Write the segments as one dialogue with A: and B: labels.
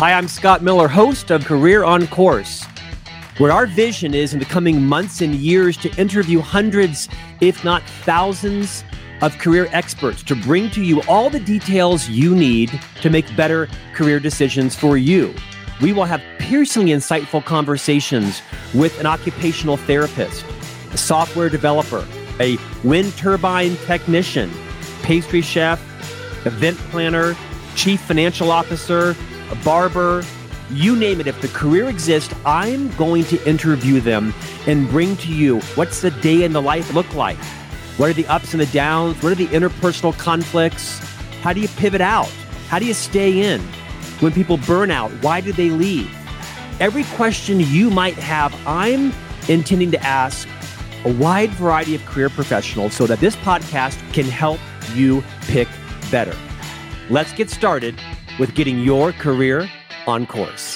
A: Hi, I'm Scott Miller, host of Career on Course, where our vision is in the coming months and years to interview hundreds, if not thousands, of career experts to bring to you all the details you need to make better career decisions for you. We will have piercingly insightful conversations with an occupational therapist, a software developer, a wind turbine technician, pastry chef, event planner, chief financial officer, a barber, you name it. If the career exists, I'm going to interview them and bring to you what's the day in the life look like? What are the ups and the downs? What are the interpersonal conflicts? How do you pivot out? How do you stay in? When people burn out, why do they leave? Every question you might have, I'm intending to ask a wide variety of career professionals so that this podcast can help you pick better. Let's get started with getting your career on course.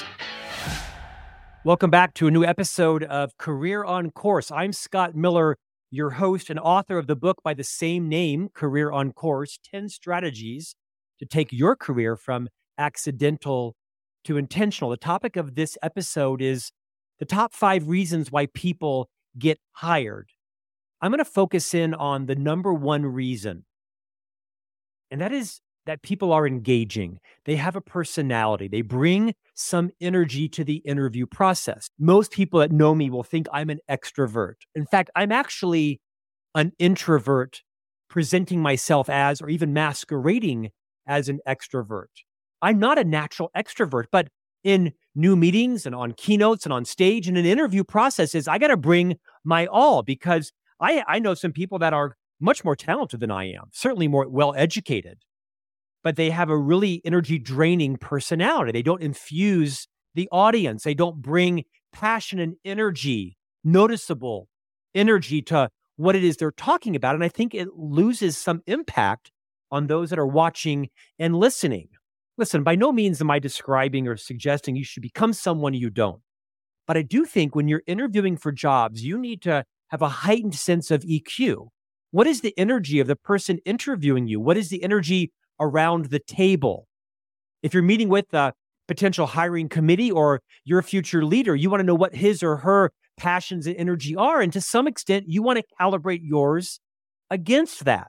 A: Welcome back to a new episode of Career on Course. I'm Scott Miller, your host and author of the book by the same name, Career on Course, 10 Strategies to Take Your Career from Accidental to Intentional. The topic of this episode is the top 5 reasons why people get hired. I'm going to focus in on the number one reason, and that is that people are engaging. They have a personality. They bring some energy to the interview process. Most people that know me will think I'm an extrovert. In fact, I'm actually an introvert presenting myself as, or even masquerading as an extrovert. I'm not a natural extrovert, but in new meetings and on keynotes and on stage and in interview processes, I got to bring my all because I know some people that are much more talented than I am, certainly more well-educated, but they have a really energy-draining personality. They don't infuse the audience. They don't bring passion and energy, noticeable energy to what it is they're talking about. And I think it loses some impact on those that are watching and listening. Listen, by no means am I describing or suggesting you should become someone you don't. But I do think when you're interviewing for jobs, you need to have a heightened sense of EQ. What is the energy of the person interviewing you? What is the energy around the table? If you're meeting with a potential hiring committee or your future leader, you want to know what his or her passions and energy are. And to some extent, you want to calibrate yours against that.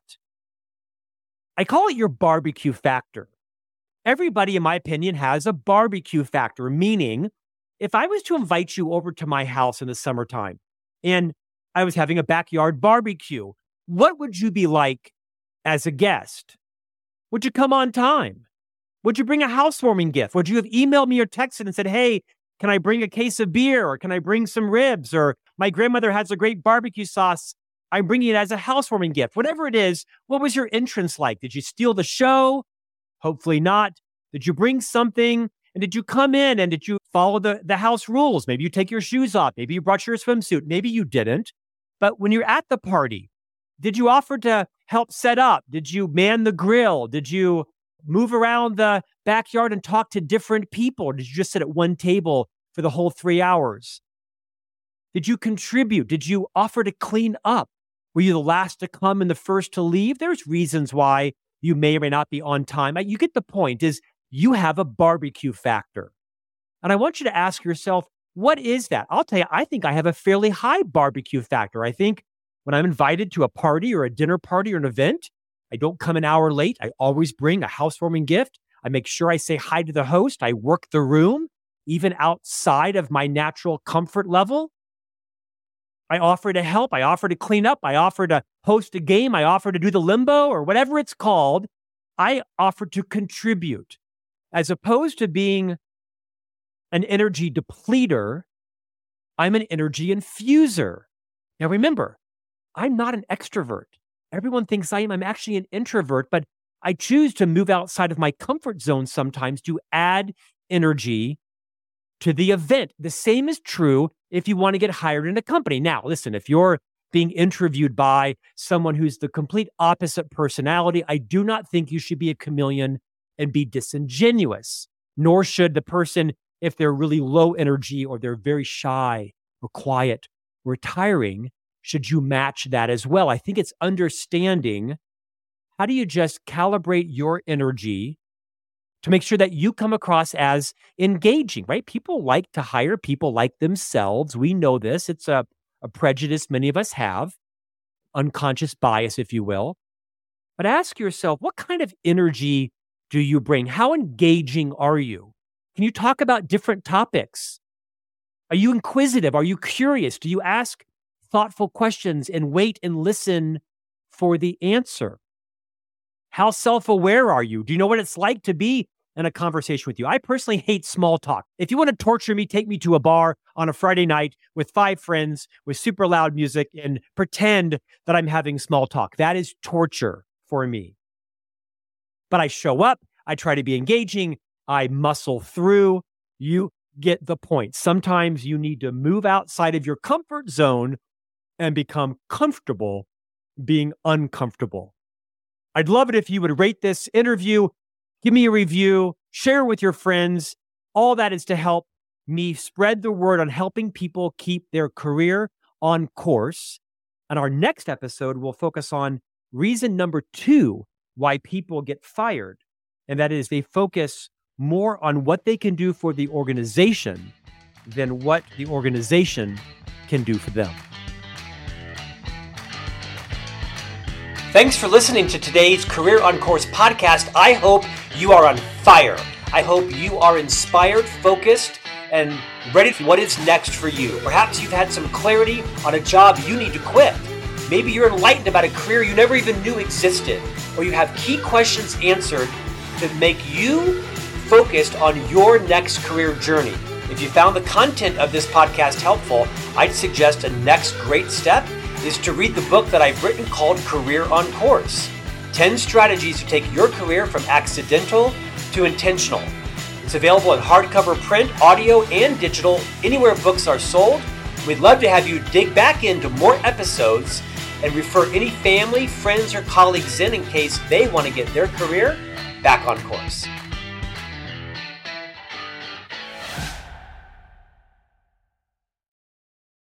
A: I call it your barbecue factor. Everybody, in my opinion, has a barbecue factor, meaning if I was to invite you over to my house in the summertime and I was having a backyard barbecue, what would you be like as a guest? Would you come on time? Would you bring a housewarming gift? Would you have emailed me or texted and said, hey, can I bring a case of beer? Or can I bring some ribs? Or my grandmother has a great barbecue sauce. I'm bringing it as a housewarming gift. Whatever it is, what was your entrance like? Did you steal the show? Hopefully not. Did you bring something? And did you come in and did you follow the house rules? Maybe you take your shoes off. Maybe you brought your swimsuit. Maybe you didn't. But when you're at the party, did you offer to help set up? Did you man the grill? Did you move around the backyard and talk to different people? Or did you just sit at one table for the whole 3 hours? Did you contribute? Did you offer to clean up? Were you the last to come and the first to leave? There's reasons why you may or may not be on time. You get the point, is you have a barbecue factor. And I want you to ask yourself, what is that? I'll tell you, I think I have a fairly high barbecue factor. I think when I'm invited to a party or a dinner party or an event, I don't come an hour late. I always bring a housewarming gift. I make sure I say hi to the host. I work the room, even outside of my natural comfort level. I offer to help. I offer to clean up. I offer to host a game. I offer to do the limbo or whatever it's called. I offer to contribute. As opposed to being an energy depleter, I'm an energy infuser. Now remember, I'm not an extrovert. Everyone thinks I am. I'm actually an introvert, but I choose to move outside of my comfort zone sometimes to add energy to the event. The same is true if you want to get hired in a company. Now, listen, if you're being interviewed by someone who's the complete opposite personality, I do not think you should be a chameleon and be disingenuous, nor should the person, if they're really low energy or they're very shy or quiet, retiring, should you match that as well? I think it's understanding how do you just calibrate your energy to make sure that you come across as engaging, right? People like to hire people like themselves. We know this. It's a prejudice many of us have, unconscious bias, if you will. But ask yourself, what kind of energy do you bring? How engaging are you? Can you talk about different topics? Are you inquisitive? Are you curious? Do you ask thoughtful questions and wait and listen for the answer? How self-aware are you? Do you know what it's like to be in a conversation with you? I personally hate small talk. If you want to torture me, take me to a bar on a Friday night with 5 friends with super loud music and pretend that I'm having small talk. That is torture for me. But I show up, I try to be engaging, I muscle through. You get the point. Sometimes you need to move outside of your comfort zone and become comfortable being uncomfortable. I'd love it if you would rate this interview, give me a review, share with your friends. All that is to help me spread the word on helping people keep their career on course. And our next episode will focus on reason number 2 why people get fired. And that is they focus more on what they can do for the organization than what the organization can do for them. Thanks for listening to today's Career on Course podcast. I hope you are on fire. I hope you are inspired, focused, and ready for what is next for you. Perhaps you've had some clarity on a job you need to quit. Maybe you're enlightened about a career you never even knew existed, or you have key questions answered to make you focused on your next career journey. If you found the content of this podcast helpful, I'd suggest a next great step is to read the book that I've written called Career on Course, 10 Strategies to Take Your Career from Accidental to Intentional. It's available in hardcover, print, audio, and digital, anywhere books are sold. We'd love to have you dig back into more episodes and refer any family, friends, or colleagues in case they want to get their career back on course.